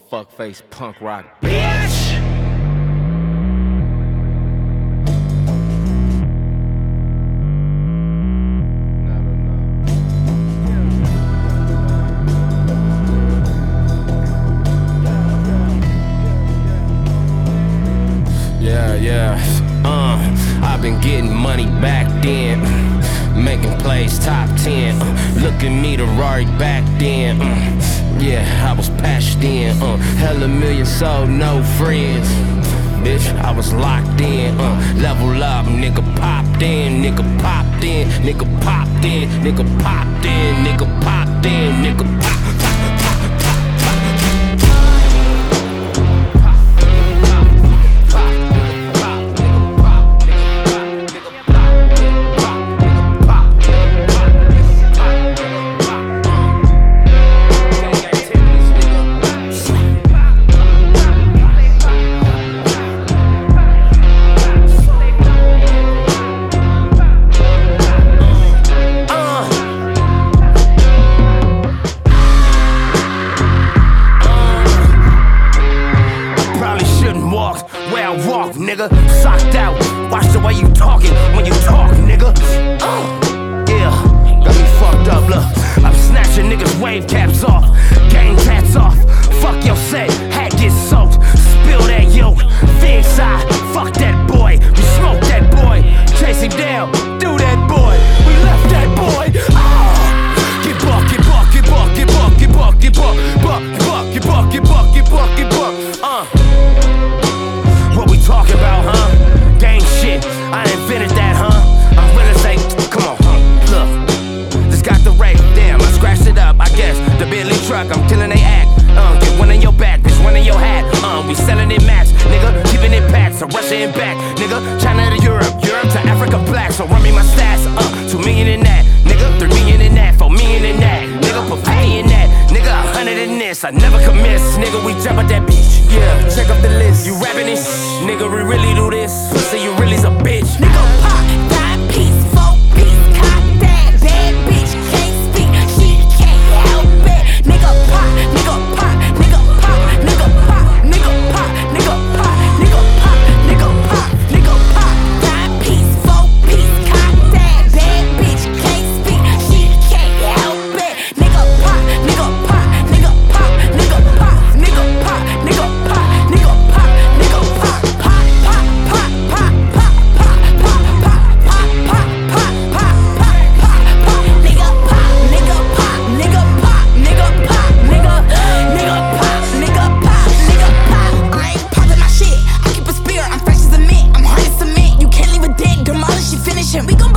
fuckface punk rock bitch. I've been getting money back then, making plays top 10. Look at me, the Rari back then. Yeah, I was patched in. Hella million sold, no friends. Bitch, I was locked in. Level up, nigga popped in, nigga popped in, nigga popped in, nigga popped in, nigga popped in, nigga popped in. Nigga, socked out. Watch the way you talking when you talk, nigga. Yeah, got me fucked up, look. I'm snatching niggas' wave caps off, gang tats off. Fuck your set, hat gets soaked. Spill that yolk, fig side. Fuck that boy, we smoke that boy. Chase him down, do that boy. We left that boy. Get buck, get buck, get buck, get buck, get buck, get buck, buck, get buck, get buck, get buck, get buck, get buck. What we talking about, huh? Gang shit, I invented that, huh? I'm gonna say, come on, look. Just got the rate, damn, I scratched it up, I guess. The Bentley truck, I'm killing they act. Get one in your back, bitch, one in your hat. We selling it max, nigga, keeping it packed. So Russia and back, nigga, China to Europe, Europe to Africa black. So run me my stats, 2 million in that, nigga, 3 million in that, 4 million in that, nigga, put 50 in that, nigga, 100 in this, I never could miss, nigga, we jump at that beach, yeah, check up the list, you rapping this, nigga, we really do this, pussy, you really's a bitch, nigga, pop, 5 piece, 4 piece, cock that, bad bitch, can't speak, she can't help it, nigga, pop, nigga, pop, nigga, pop, nigga, pop, nigga, pop, nigga, pop, nigga, pop, nigga, pop, nigga, pop, 5 piece, 4 piece, cock that, bad bitch, can't speak, she can't help it, nigga, pop, nigga, pop, nigga, pop, nigga, pop, nigga, pop, nigga, pop, nigga, pop, nigga, pop, pop, pop, pop, pop, pop, pop, pop, pop, pop, pop, pop, pop, pop, pop, nigga, pop, nigga, pop, nigga, pop, nigga, pop, nigga, nigga, pop, nigga, pop, nigga, pop. I ain't popping my shit. I keep a spear. I'm fresh as a mint. I'm hard as cement. You can't leave a dent. Demolish it, finish him. We go